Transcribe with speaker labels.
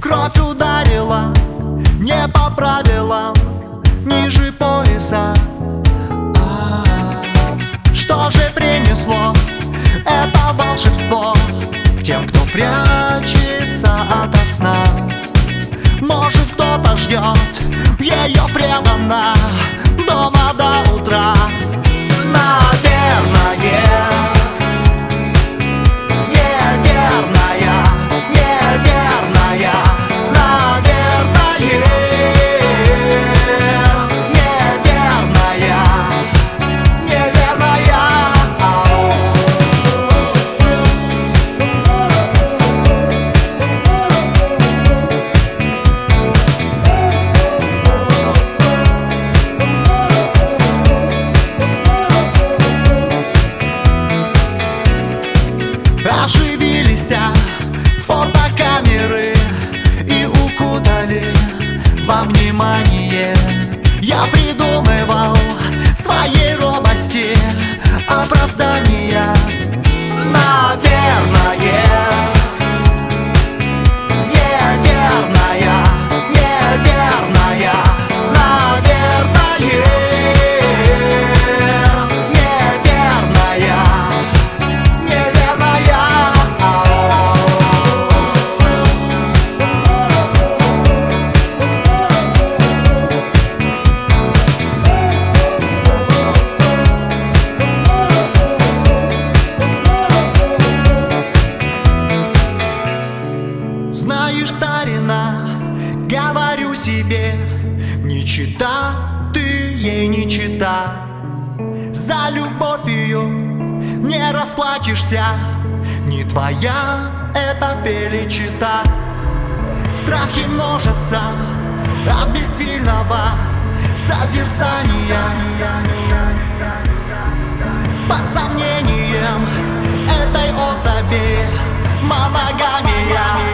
Speaker 1: Кровь ударила не по правилам, ниже пояса. Что же принесло это волшебство к тем, кто прячется ото сна? Может, кто-то ждет ее преданно дома до утра. Наверное, неверная, неверная, наверное, неверная, неверная. Оживились фотокамеры и укутали во внимание. Я придумывал своей робости оправдания. Наверное, неверная, неверная, наверное, неверная, неверная. Знаешь, старина, говорю себе, не чита, ты ей не чита. За любовь ее не расплатишься, не твоя это феличита. Страхи множатся от бессильного созерцания. Под сомнением этой особи моногамия.